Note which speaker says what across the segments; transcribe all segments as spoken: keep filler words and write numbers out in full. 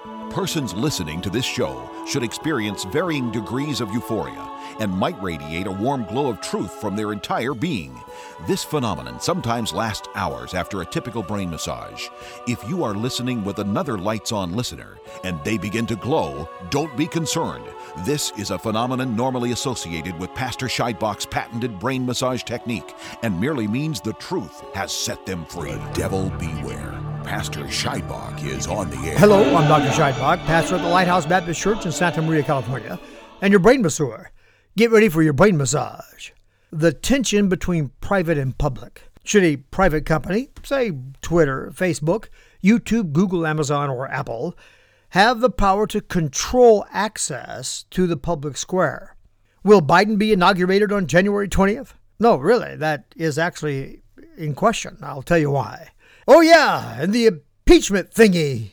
Speaker 1: Persons listening to this show should experience varying degrees of euphoria and might radiate a warm glow of truth from their entire being. This phenomenon sometimes lasts hours after a typical brain massage. If you are listening with another lights-on listener and they begin to glow, don't be concerned. This is a phenomenon normally associated with Pastor Scheidbach's patented brain massage technique and merely means the truth has set them free. The devil beware. Pastor Scheidbach is on the air.
Speaker 2: Hello, I'm Doctor Scheidbach, pastor at the Lighthouse Baptist Church in Santa Maria, California, and your brain masseur. Get ready for your brain massage. The tension between private and public. Should a private company, say Twitter, Facebook, YouTube, Google, Amazon, or Apple, have the power to control access to the public square? Will Biden be inaugurated on January twentieth? No, really, that is actually in question. I'll tell you why. Oh yeah, and the impeachment thingy.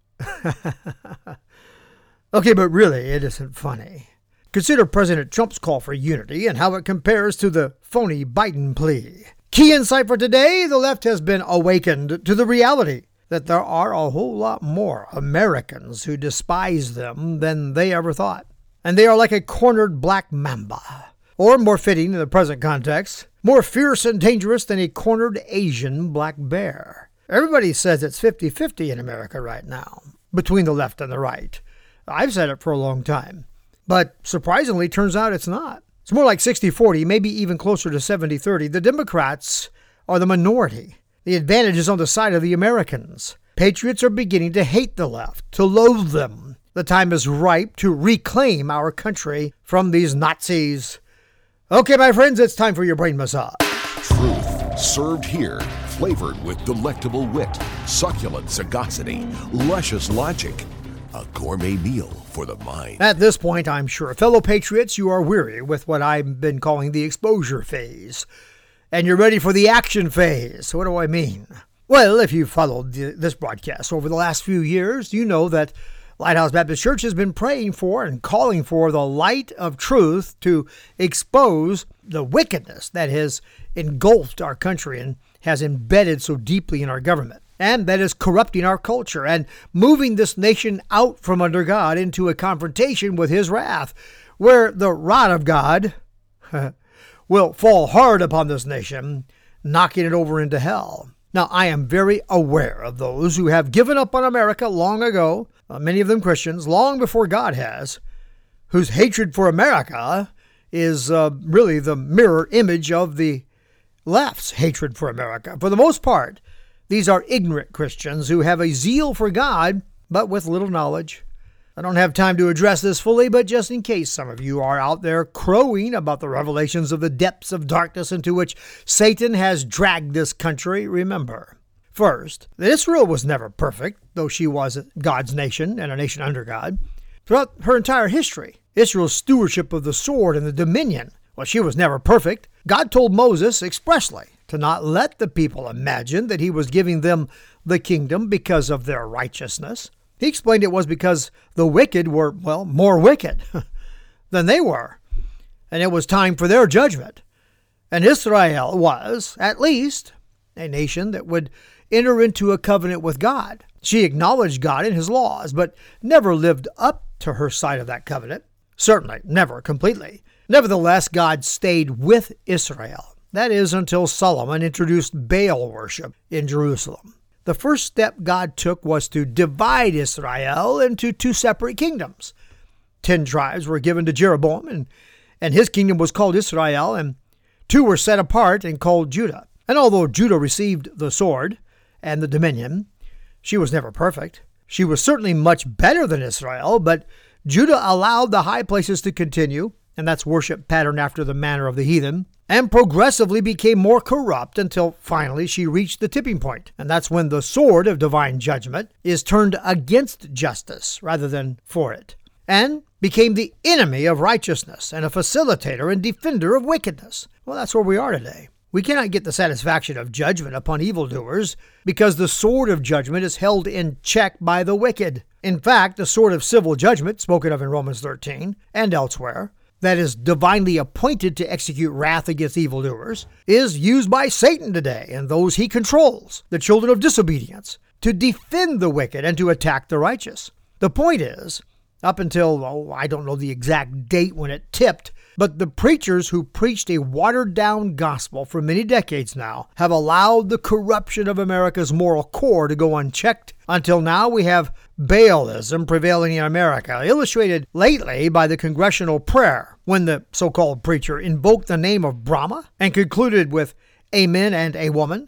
Speaker 2: Okay, but really, it isn't funny. Consider President Trump's call for unity and how it compares to the phony Biden plea. Key insight for today, the left has been awakened to the reality that there are a whole lot more Americans who despise them than they ever thought. And they are like a cornered black mamba. Or, more fitting in the present context, more fierce and dangerous than a cornered Asian black bear. Everybody says it's fifty-fifty in America right now, between the left and the right. I've said it for a long time. But surprisingly, turns out it's not. It's more like sixty forty, maybe even closer to seventy thirty. The Democrats are the minority. The advantage is on the side of the Americans. Patriots are beginning to hate the left, to loathe them. The time is ripe to reclaim our country from these Nazis. Okay, my friends, it's time for your brain massage.
Speaker 1: Truth served here, flavored with delectable wit, succulent sagacity, luscious logic. A gourmet meal for the mind.
Speaker 2: At this point, I'm sure, fellow patriots, you are weary with what I've been calling the exposure phase. And you're ready for the action phase. What do I mean? Well, if you've followed the, this broadcast over the last few years, you know that Lighthouse Baptist Church has been praying for and calling for the light of truth to expose the wickedness that has engulfed our country and has embedded so deeply in our government, and that is corrupting our culture and moving this nation out from under God into a confrontation with his wrath, where the rod of God will fall hard upon this nation, knocking it over into hell. Now, I am very aware of those who have given up on America long ago, uh, many of them Christians, long before God has, whose hatred for America is uh, really the mirror image of the left's hatred for America. For the most part, these are ignorant Christians who have a zeal for God, but with little knowledge. I don't have time to address this fully, but just in case some of you are out there crowing about the revelations of the depths of darkness into which Satan has dragged this country, remember, first, that Israel was never perfect, though she was God's nation and a nation under God. Throughout her entire history, Israel's stewardship of the sword and the dominion, well, she was never perfect. God told Moses expressly to not let the people imagine that he was giving them the kingdom because of their righteousness. He explained it was because the wicked were, well, more wicked than they were, and it was time for their judgment. And Israel was, at least, a nation that would enter into a covenant with God. She acknowledged God and his laws, but never lived up to her side of that covenant. Certainly, never completely. Nevertheless, God stayed with Israel. That is, until Solomon introduced Baal worship in Jerusalem. The first step God took was to divide Israel into two separate kingdoms. Ten tribes were given to Jeroboam, and, and his kingdom was called Israel, and two were set apart and called Judah. And although Judah received the sword and the dominion, she was never perfect. She was certainly much better than Israel, but Judah allowed the high places to continue, and that's worship patterned after the manner of the heathen, and progressively became more corrupt until finally she reached the tipping point. And that's when the sword of divine judgment is turned against justice rather than for it, and became the enemy of righteousness and a facilitator and defender of wickedness. Well, that's where we are today. We cannot get the satisfaction of judgment upon evildoers because the sword of judgment is held in check by the wicked. In fact, the sword of civil judgment, spoken of in Romans thirteen and elsewhere, that is divinely appointed to execute wrath against evildoers, is used by Satan today and those he controls, the children of disobedience, to defend the wicked and to attack the righteous. The point is, up until, oh, I don't know the exact date when it tipped, but the preachers who preached a watered-down gospel for many decades now have allowed the corruption of America's moral core to go unchecked until now we have Baalism prevailing in America, illustrated lately by the congressional prayer when the so-called preacher invoked the name of Brahma and concluded with amen and a woman,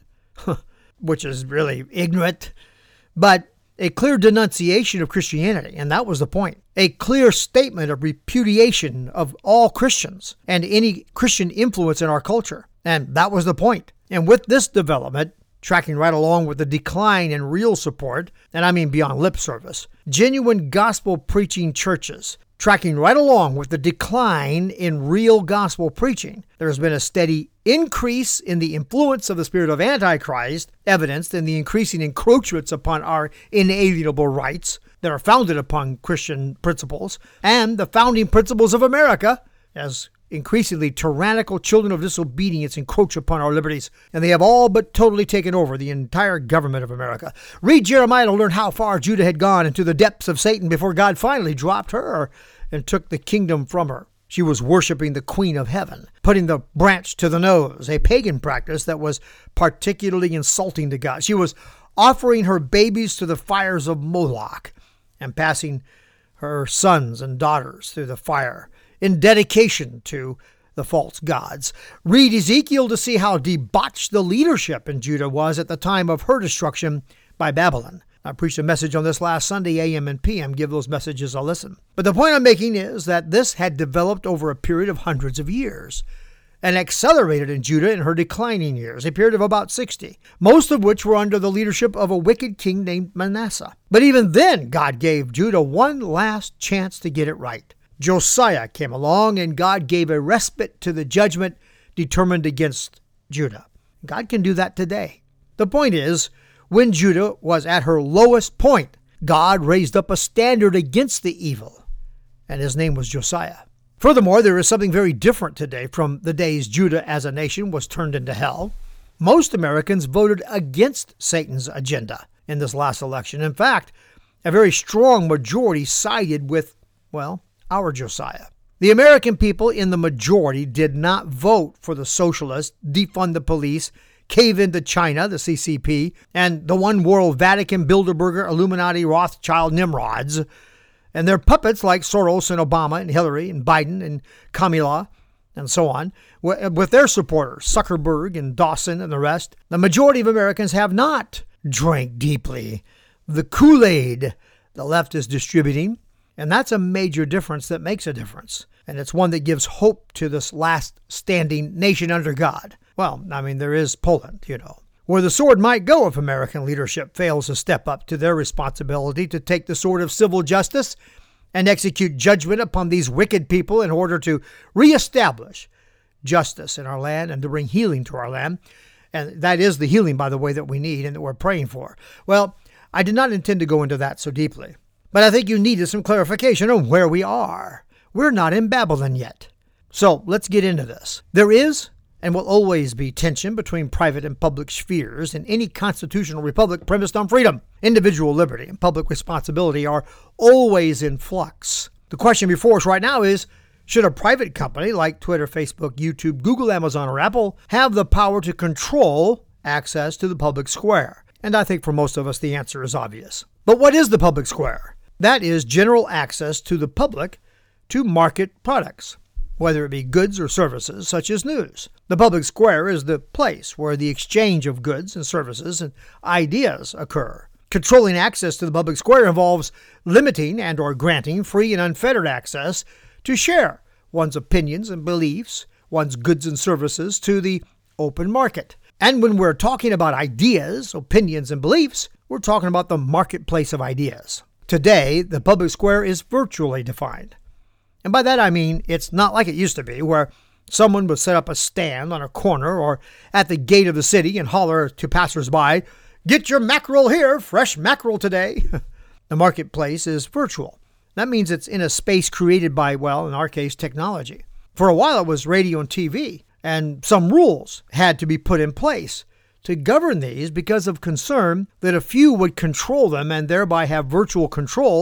Speaker 2: which is really ignorant, but a clear denunciation of Christianity, and that was the point. A clear statement of repudiation of all Christians and any Christian influence in our culture, and that was the point. And with this development, tracking right along with the decline in real support, and I mean beyond lip service, genuine gospel preaching churches, tracking right along with the decline in real gospel preaching, there has been a steady increase in the influence of the spirit of Antichrist, evidenced in the increasing encroachments upon our inalienable rights that are founded upon Christian principles, and the founding principles of America, as increasingly tyrannical children of disobedience encroach upon our liberties, and they have all but totally taken over the entire government of America. Read Jeremiah to learn how far Judah had gone into the depths of Satan before God finally dropped her and took the kingdom from her. She was worshiping the Queen of Heaven, putting the branch to the nose, a pagan practice that was particularly insulting to God. She was offering her babies to the fires of Moloch and passing her sons and daughters through the fire in dedication to the false gods. Read Ezekiel to see how debauched the leadership in Judah was at the time of her destruction by Babylon. I preached a message on this last Sunday, A M and P M. Give those messages a listen. But the point I'm making is that this had developed over a period of hundreds of years and accelerated in Judah in her declining years, a period of about sixty, most of which were under the leadership of a wicked king named Manasseh. But even then, God gave Judah one last chance to get it right. Josiah came along, and God gave a respite to the judgment determined against Judah. God can do that today. The point is, when Judah was at her lowest point, God raised up a standard against the evil, and his name was Josiah. Furthermore, there is something very different today from the days Judah as a nation was turned into hell. Most Americans voted against Satan's agenda in this last election. In fact, a very strong majority sided with, well, our Josiah. The American people in the majority did not vote for the socialists, defund the police, cave into China, the C C P, and the one world Vatican, Bilderberger, Illuminati, Rothschild, Nimrods, and their puppets like Soros and Obama and Hillary and Biden and Kamala and so on, with their supporters, Zuckerberg and Dawson and the rest. The majority of Americans have not drank deeply the Kool-Aid the left is distributing, and that's a major difference that makes a difference. And it's one that gives hope to this last standing nation under God. Well, I mean, there is Poland, you know, where the sword might go if American leadership fails to step up to their responsibility to take the sword of civil justice and execute judgment upon these wicked people in order to reestablish justice in our land and to bring healing to our land. And that is the healing, by the way, that we need and that we're praying for. Well, I did not intend to go into that so deeply, but I think you needed some clarification on where we are. We're not in Babylon yet. So let's get into this. There is and will always be tension between private and public spheres in any constitutional republic premised on freedom. Individual liberty and public responsibility are always in flux. The question before us right now is, should a private company like Twitter, Facebook, YouTube, Google, Amazon, or Apple have the power to control access to the public square? And I think for most of us the answer is obvious. But what is the public square? That is general access to the public to market products, whether it be goods or services such as news. The public square is the place where the exchange of goods and services and ideas occur. Controlling access to the public square involves limiting and or granting free and unfettered access to share one's opinions and beliefs, one's goods and services to the open market. And when we're talking about ideas, opinions, and beliefs, we're talking about the marketplace of ideas. Today, the public square is virtually defined. And by that I mean it's not like it used to be, where someone would set up a stand on a corner or at the gate of the city and holler to passersby, "Get your mackerel here, fresh mackerel today." The marketplace is virtual. That means it's in a space created by, well, in our case, technology. For a while it was radio and T V, and some rules had to be put in place to govern these because of concern that a few would control them and thereby have virtual control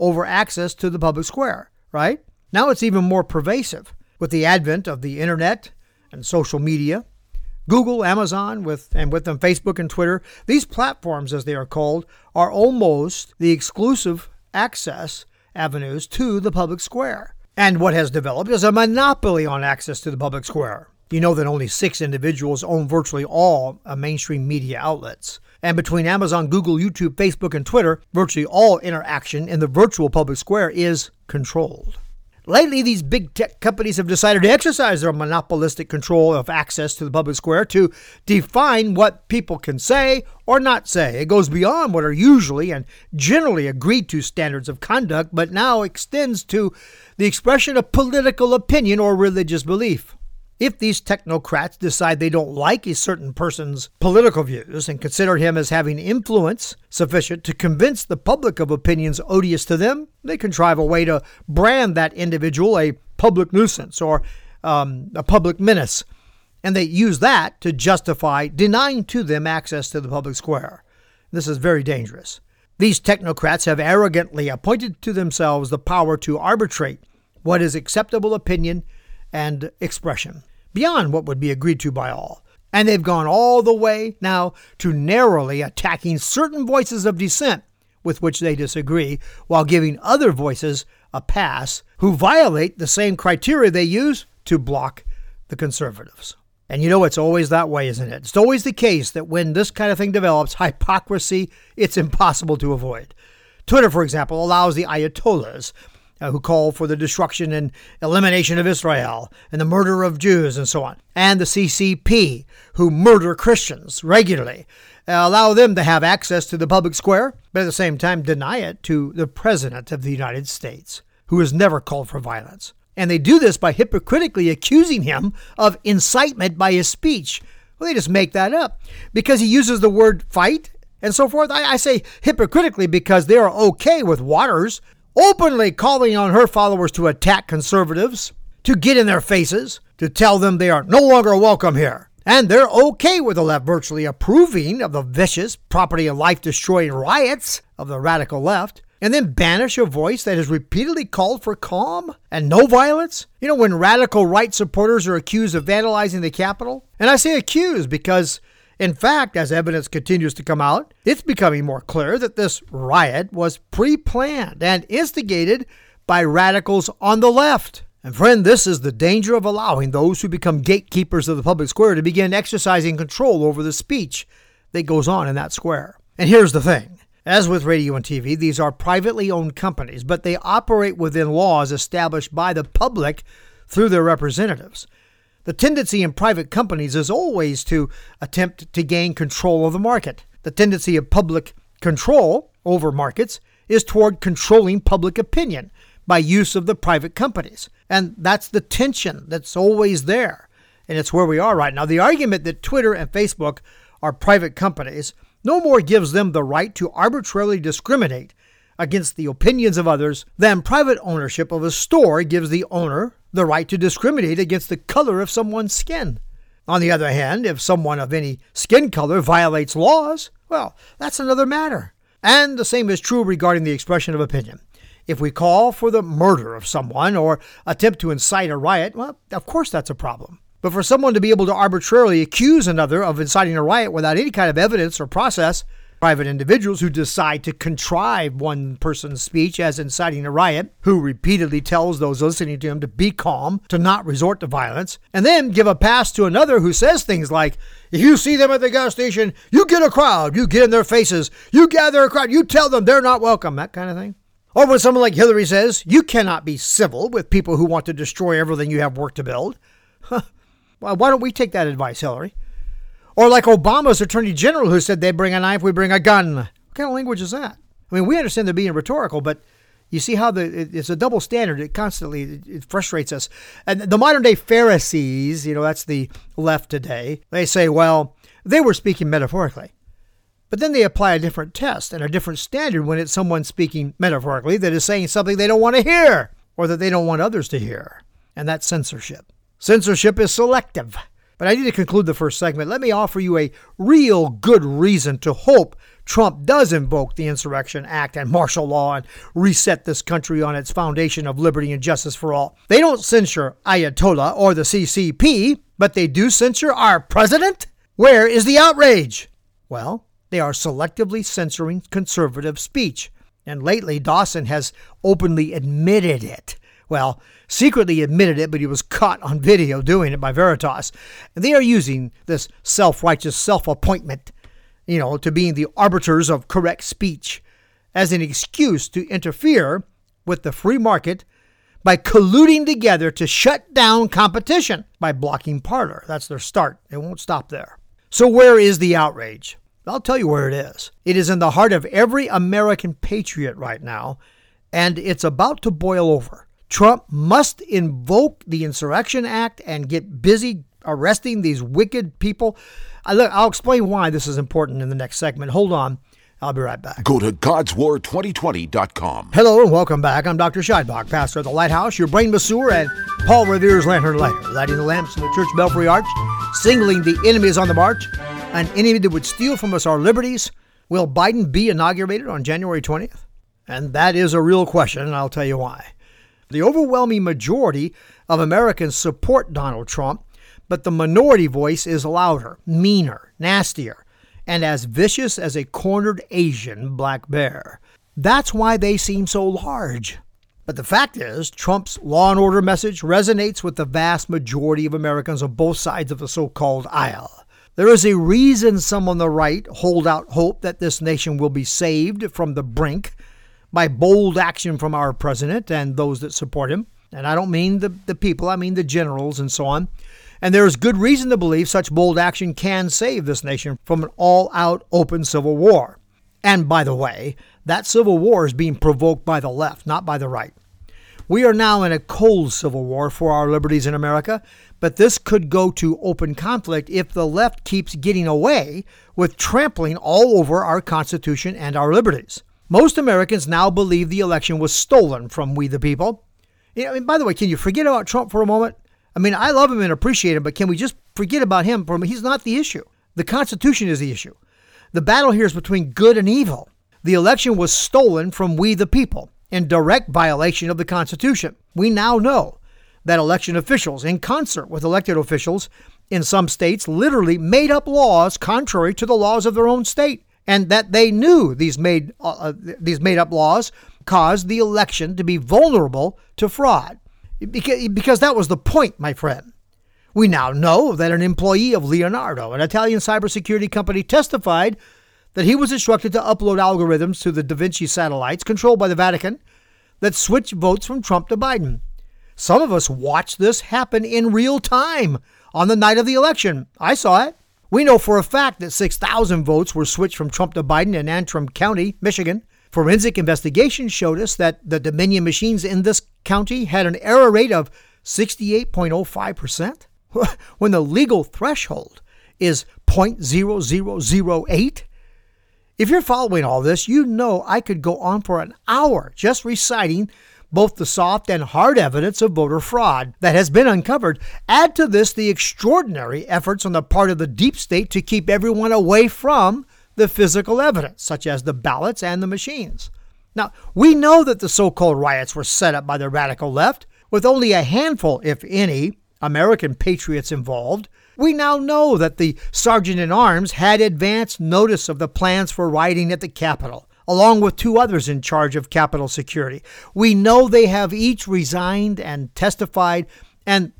Speaker 2: over access to the public square, right? Now it's even more pervasive with the advent of the internet and social media. Google, Amazon, with and with them Facebook and Twitter, these platforms, as they are called, are almost the exclusive access avenues to the public square. And what has developed is a monopoly on access to the public square. You know that only six individuals own virtually all mainstream media outlets. And between Amazon, Google, YouTube, Facebook, and Twitter, virtually all interaction in the virtual public square is controlled. Lately, these big tech companies have decided to exercise their monopolistic control of access to the public square to define what people can say or not say. It goes beyond what are usually and generally agreed to standards of conduct, but now extends to the expression of political opinion or religious belief. If these technocrats decide they don't like a certain person's political views and consider him as having influence sufficient to convince the public of opinions odious to them, they contrive a way to brand that individual a public nuisance or um, a public menace. And they use that to justify denying to them access to the public square. This is very dangerous. These technocrats have arrogantly appointed to themselves the power to arbitrate what is acceptable opinion and expression, beyond what would be agreed to by all. And they've gone all the way now to narrowly attacking certain voices of dissent with which they disagree, while giving other voices a pass who violate the same criteria they use to block the conservatives. And you know, it's always that way, isn't it? It's always the case that when this kind of thing develops, hypocrisy, it's impossible to avoid. Twitter, for example, allows the Ayatollahs, Uh, who call for the destruction and elimination of Israel and the murder of Jews and so on, and the C C P, who murder Christians regularly, uh, allow them to have access to the public square, but at the same time deny it to the President of the United States, who has never called for violence. And they do this by hypocritically accusing him of incitement by his speech. Well, they just make that up because he uses the word fight and so forth. I, I say hypocritically because they are okay with Waters openly calling on her followers to attack conservatives, to get in their faces, to tell them they are no longer welcome here. And they're okay with the left virtually approving of the vicious, property and life-destroying riots of the radical left, and then banish a voice that has repeatedly called for calm and no violence. You know, when radical right supporters are accused of vandalizing the Capitol, and I say accused because in fact, as evidence continues to come out, it's becoming more clear that this riot was pre-planned and instigated by radicals on the left. And friend, this is the danger of allowing those who become gatekeepers of the public square to begin exercising control over the speech that goes on in that square. And here's the thing. As with radio and T V, these are privately owned companies, but they operate within laws established by the public through their representatives. The tendency in private companies is always to attempt to gain control of the market. The tendency of public control over markets is toward controlling public opinion by use of the private companies. And that's the tension that's always there. And it's where we are right now. The argument that Twitter and Facebook are private companies no more gives them the right to arbitrarily discriminate against the opinions of others than private ownership of a store gives the owner the right to discriminate against the color of someone's skin. On the other hand, if someone of any skin color violates laws, well, that's another matter. And the same is true regarding the expression of opinion. If we call for the murder of someone or attempt to incite a riot, well, of course that's a problem. But for someone to be able to arbitrarily accuse another of inciting a riot without any kind of evidence or process, private individuals who decide to contrive one person's speech as inciting a riot, who repeatedly tells those listening to him to be calm, to not resort to violence, and then give a pass to another who says things like, if you see them at the gas station, you get a crowd, you get in their faces, you gather a crowd, you tell them they're not welcome, that kind of thing. Or when someone like Hillary says, you cannot be civil with people who want to destroy everything you have worked to build. Well, why don't we take that advice, Hillary? Or like Obama's attorney general who said they bring a knife, we bring a gun. What kind of language is that? I mean, we understand they're being rhetorical, but you see how the it, it's a double standard. It constantly it, it frustrates us. And the modern day Pharisees, you know, that's the left today, they say, well, they were speaking metaphorically. But then they apply a different test and a different standard when it's someone speaking metaphorically that is saying something they don't want to hear or that they don't want others to hear. And that's censorship. Censorship is selective. But I need to conclude the first segment. Let me offer you a real good reason to hope Trump does invoke the Insurrection Act and martial law and reset this country on its foundation of liberty and justice for all. They don't censure Ayatollah or the C C P, but they do censure our president? Where is the outrage? Well, they are selectively censoring conservative speech. And lately, Dawson has openly admitted it. Well, secretly admitted it, but he was caught on video doing it by Veritas. And they are using this self-righteous self-appointment, you know, to being the arbiters of correct speech as an excuse to interfere with the free market by colluding together to shut down competition by blocking Parler. That's their start. It won't stop there. So where is the outrage? I'll tell you where it is. It is in the heart of every American patriot right now, and it's about to boil over. Trump must invoke the Insurrection Act and get busy arresting these wicked people. I look, I'll explain why this is important in the next segment. Hold on. I'll be right back.
Speaker 1: Go to gods war twenty twenty dot com.
Speaker 2: Hello and welcome back. I'm Doctor Scheidbach, pastor of the Lighthouse, your brain masseur, and Paul Revere's lantern lighter, lighting the lamps in the church belfry arch, signaling the enemy is on the march, an enemy that would steal from us our liberties. Will Biden be inaugurated on January twentieth? And that is a real question, and I'll tell you why. The overwhelming majority of Americans support Donald Trump, but the minority voice is louder, meaner, nastier, and as vicious as a cornered Asian black bear. That's why they seem so large. But the fact is, Trump's law and order message resonates with the vast majority of Americans on both sides of the so-called aisle. There is a reason some on the right hold out hope that this nation will be saved from the brink by bold action from our president and those that support him. And I don't mean the, the people, I mean the generals and so on. And there is good reason to believe such bold action can save this nation from an all-out open civil war. And by the way, that civil war is being provoked by the left, not by the right. We are now in a cold civil war for our liberties in America, but this could go to open conflict if the left keeps getting away with trampling all over our Constitution and our liberties. Most Americans now believe the election was stolen from we the people. You know, and by the way, can you forget about Trump for a moment? I mean, I love him and appreciate him, but can we just forget about him for a moment? He's not the issue. The Constitution is the issue. The battle here is between good and evil. The election was stolen from we the people in direct violation of the Constitution. We now know that election officials, in concert with elected officials in some states, literally made up laws contrary to the laws of their own state, and that they knew these made uh, these made up laws caused the election to be vulnerable to fraud. Because, because that was the point, my friend. We now know that an employee of Leonardo, an Italian cybersecurity company, testified that he was instructed to upload algorithms to the Da Vinci satellites controlled by the Vatican that switched votes from Trump to Biden. Some of us watched this happen in real time on the night of the election. I saw it. We know for a fact that six thousand votes were switched from Trump to Biden in Antrim County, Michigan. Forensic investigations showed us that the Dominion machines in this county had an error rate of sixty-eight point oh five percent, when the legal threshold is zero point zero zero zero eight. If you're following all this, you know I could go on for an hour just reciting both the soft and hard evidence of voter fraud that has been uncovered. Add to this the extraordinary efforts on the part of the deep state to keep everyone away from the physical evidence, such as the ballots and the machines. Now, we know that the so-called riots were set up by the radical left, with only a handful, if any, American patriots involved. We now know that the sergeant-in-arms had advance notice of the plans for rioting at the Capitol, along with two others in charge of Capitol security. We know they have each resigned and testified, and,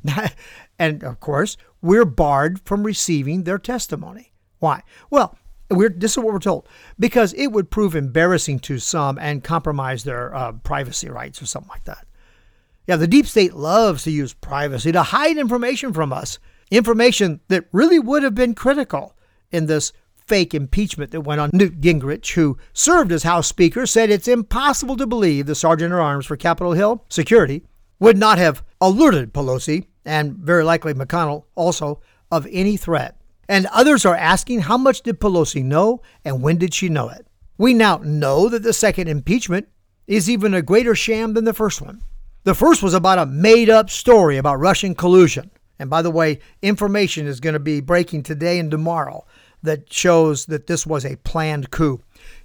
Speaker 2: and of course, we're barred from receiving their testimony. Why? Well, we're, this is what we're told, because it would prove embarrassing to some and compromise their uh, privacy rights or something like that. Yeah, the deep state loves to use privacy to hide information from us, information that really would have been critical in this fake impeachment that went on. Newt Gingrich, who served as House Speaker, said it's impossible to believe the Sergeant-at-Arms for Capitol Hill security would not have alerted Pelosi, and very likely McConnell also, of any threat. And others are asking, how much did Pelosi know and when did she know it? We now know that the second impeachment is even a greater sham than the first one. The first was about a made-up story about Russian collusion. And by the way, information is going to be breaking today and tomorrow that shows that this was a planned coup.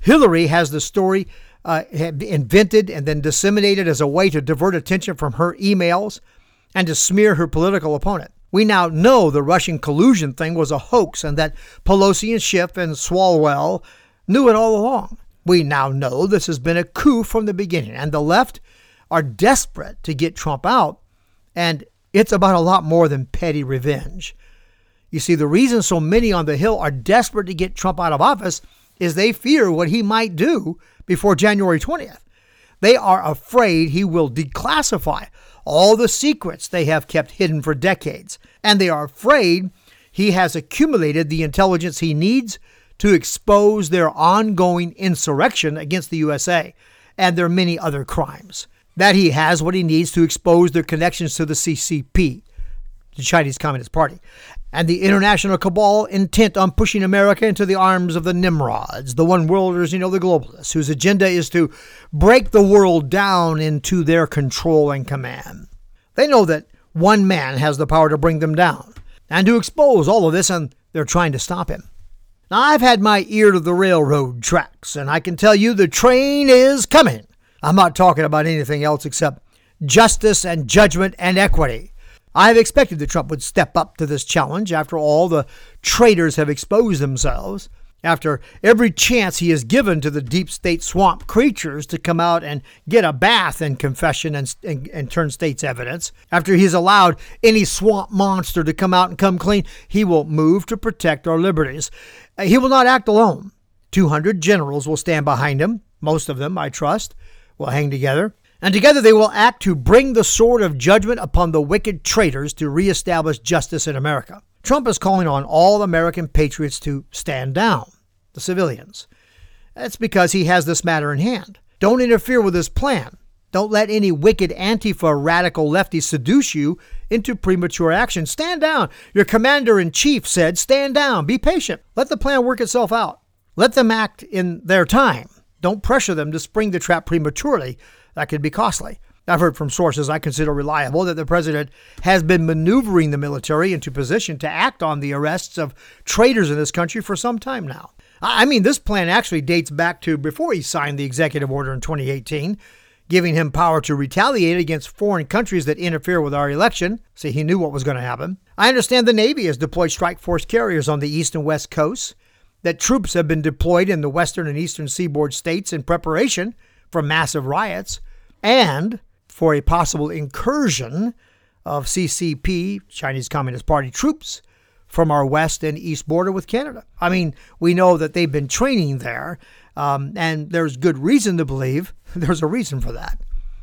Speaker 2: Hillary has the story uh, invented and then disseminated as a way to divert attention from her emails and to smear her political opponent. We now know the Russian collusion thing was a hoax and that Pelosi and Schiff and Swalwell knew it all along. We now know this has been a coup from the beginning, and the left are desperate to get Trump out, and it's about a lot more than petty revenge. You see, the reason so many on the Hill are desperate to get Trump out of office is they fear what he might do before January twentieth. They are afraid he will declassify all the secrets they have kept hidden for decades, and they are afraid he has accumulated the intelligence he needs to expose their ongoing insurrection against the U S A and their many other crimes. That he has what he needs to expose their connections to the C C P, the Chinese Communist Party, and the international cabal intent on pushing America into the arms of the Nimrods, the one-worlders, you know, the globalists, whose agenda is to break the world down into their control and command. They know that one man has the power to bring them down and to expose all of this, and they're trying to stop him. Now, I've had my ear to the railroad tracks, and I can tell you the train is coming. I'm not talking about anything else except justice and judgment and equity. I've expected that Trump would step up to this challenge after all the traitors have exposed themselves, after every chance he has given to the deep state swamp creatures to come out and get a bath in confession and, and, and turn state's evidence, after he's allowed any swamp monster to come out and come clean, he will move to protect our liberties. He will not act alone. two hundred generals will stand behind him. Most of them, I trust, will hang together. And together they will act to bring the sword of judgment upon the wicked traitors to reestablish justice in America. Trump is calling on all American patriots to stand down, the civilians. That's because he has this matter in hand. Don't interfere with his plan. Don't let any wicked Antifa radical lefties seduce you into premature action. Stand down. Your commander-in-chief said, stand down. Be patient. Let the plan work itself out. Let them act in their time. Don't pressure them to spring the trap prematurely. That could be costly. I've heard from sources I consider reliable that the president has been maneuvering the military into position to act on the arrests of traitors in this country for some time now. I mean, this plan actually dates back to before he signed the executive order in twenty eighteen, giving him power to retaliate against foreign countries that interfere with our election. See, he knew what was going to happen. I understand the Navy has deployed strike force carriers on the east and west coasts, that troops have been deployed in the western and eastern seaboard states in preparation for massive riots and for a possible incursion of C C P, Chinese Communist Party troops, from our west and east border with Canada. I mean, we know that they've been training there, um, and there's good reason to believe there's a reason for that.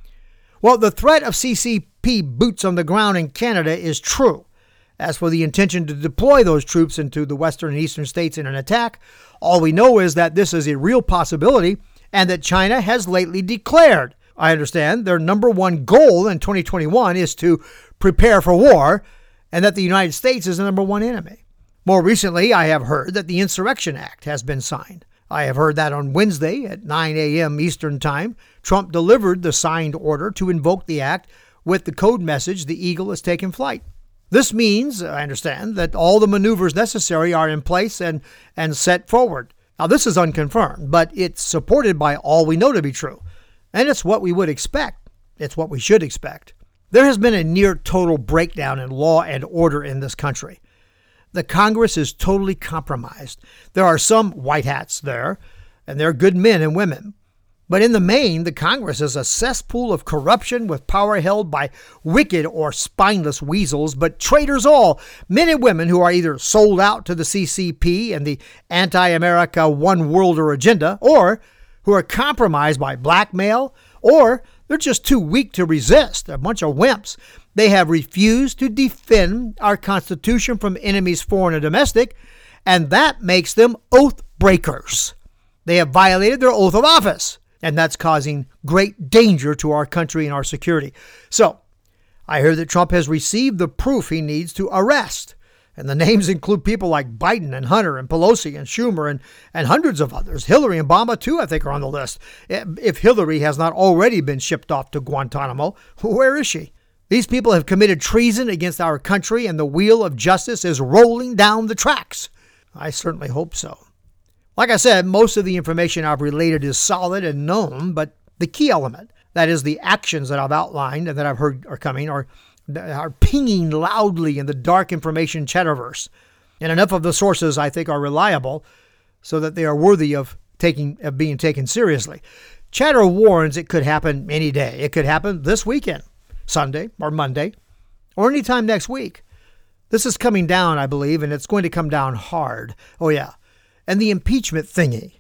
Speaker 2: Well, the threat of C C P boots on the ground in Canada is true. As for the intention to deploy those troops into the western and eastern states in an attack, all we know is that this is a real possibility and that China has lately declared, I understand, their number one goal in twenty twenty-one is to prepare for war, and that the United States is the number one enemy. More recently, I have heard that the Insurrection Act has been signed. I have heard that on Wednesday at nine a.m. Eastern Time, Trump delivered the signed order to invoke the act with the code message, "The Eagle has taken flight." This means, I understand, that all the maneuvers necessary are in place and, and set forward. Now, this is unconfirmed, but it's supported by all we know to be true. And it's what we would expect. It's what we should expect. There has been a near total breakdown in law and order in this country. The Congress is totally compromised. There are some white hats there, and they're good men and women. But in the main, the Congress is a cesspool of corruption with power held by wicked or spineless weasels, but traitors all, men and women who are either sold out to the C C P and the anti-America one-worlder agenda, or who are compromised by blackmail, or they're just too weak to resist. They're a bunch of wimps. They have refused to defend our Constitution from enemies foreign and domestic, and that makes them oath breakers. They have violated their oath of office, and that's causing great danger to our country and our security. So, I hear that Trump has received the proof he needs to arrest. And the names include people like Biden and Hunter and Pelosi and Schumer and, and hundreds of others. Hillary and Obama, too, I think, are on the list. If Hillary has not already been shipped off to Guantanamo, where is she? These people have committed treason against our country, and the wheel of justice is rolling down the tracks. I certainly hope so. Like I said, most of the information I've related is solid and known, but the key element, that is the actions that I've outlined and that I've heard are coming, are, are pinging loudly in the dark information chatterverse. And enough of the sources I think are reliable so that they are worthy of taking of being taken seriously. Chatter warns it could happen any day. It could happen this weekend, Sunday or Monday, or anytime next week. This is coming down, I believe, and it's going to come down hard. Oh, yeah. And the impeachment thingy.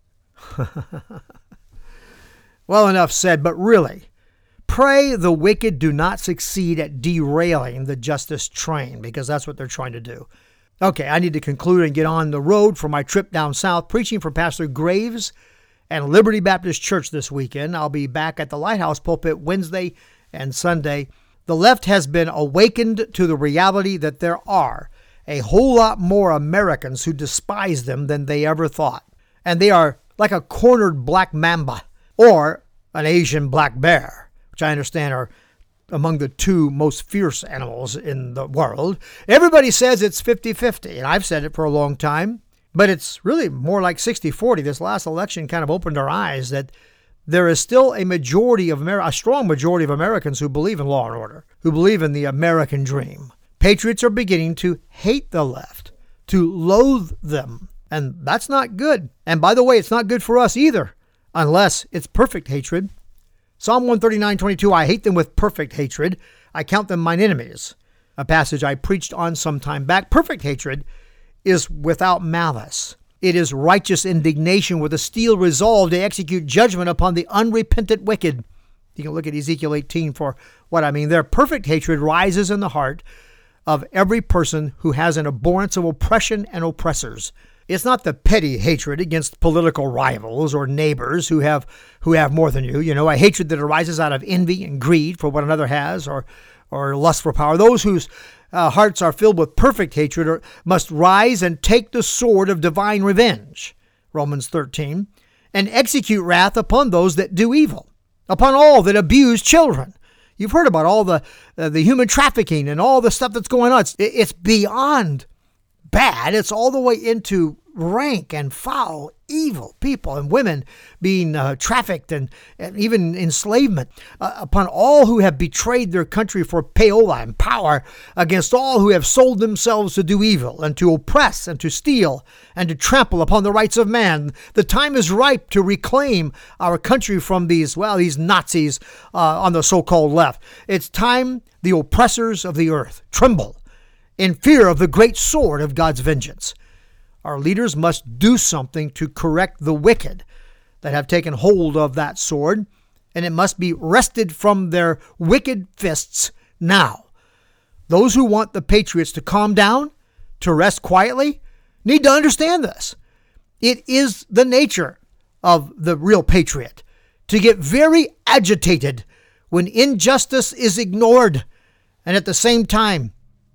Speaker 2: Well, enough said, but really, pray the wicked do not succeed at derailing the justice train, because that's what they're trying to do. Okay, I need to conclude and get on the road for my trip down south, preaching for Pastor Graves and Liberty Baptist Church this weekend. I'll be back at the Lighthouse Pulpit Wednesday and Sunday. The left has been awakened to the reality that there are a whole lot more Americans who despise them than they ever thought. And they are like a cornered black mamba or an Asian black bear, which I understand are among the two most fierce animals in the world. Everybody says it's fifty-fifty, and I've said it for a long time, but it's really more like sixty forty. This last election kind of opened our eyes that there is still a majority of Amer- a strong majority of Americans who believe in law and order, who believe in the American dream. Patriots are beginning to hate the left, to loathe them, and that's not good. And by the way, it's not good for us either, unless it's perfect hatred. Psalm one thirty-nine twenty-two, I hate them with perfect hatred. I count them mine enemies. A passage I preached on some time back. Perfect hatred is without malice. It is righteous indignation with a steel resolve to execute judgment upon the unrepentant wicked. You can look at Ezekiel eighteen for what I mean there. Perfect hatred rises in the heart of every person who has an abhorrence of oppression and oppressors. It's not the petty hatred against political rivals or neighbors who have who have more than you. You know, a hatred that arises out of envy and greed for what another has, or or lust for power. Those whose uh, hearts are filled with perfect hatred are, must rise and take the sword of divine revenge, Romans thirteen, and execute wrath upon those that do evil, upon all that abuse children. You've heard about all the uh, the human trafficking and all the stuff that's going on. It's, it's beyond bad. It's all the way into rank and foul, evil people and women being uh, trafficked and, and even enslavement uh, upon all who have betrayed their country for payola and power, against all who have sold themselves to do evil and to oppress and to steal and to trample upon the rights of man. The time is ripe to reclaim our country from these, well, these Nazis uh, on the so-called left. It's time the oppressors of the earth tremble in fear of the great sword of God's vengeance. Our leaders must do something to correct the wicked that have taken hold of that sword, and it must be wrested from their wicked fists now. Those who want the patriots to calm down, to rest quietly, need to understand this. It is the nature of the real patriot to get very agitated when injustice is ignored, and at the same time,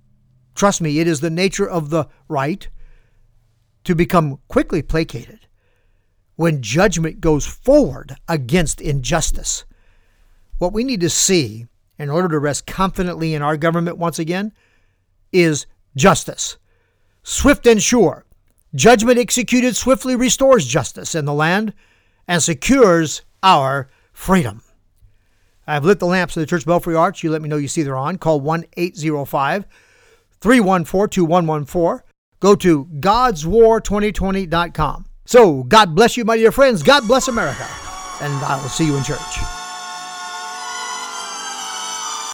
Speaker 2: trust me, it is the nature of the right to become quickly placated when judgment goes forward against injustice. What we need to see in order to rest confidently in our government once again is justice. Swift and sure. Judgment executed swiftly restores justice in the land and secures our freedom. I've lit the lamps of the Church Belfry Arch. You let me know you see they're on. Call one eight zero five, three one four, two one one four. Go to gods war twenty twenty dot com. So, God bless you, my dear friends. God bless America. And I will see you in church.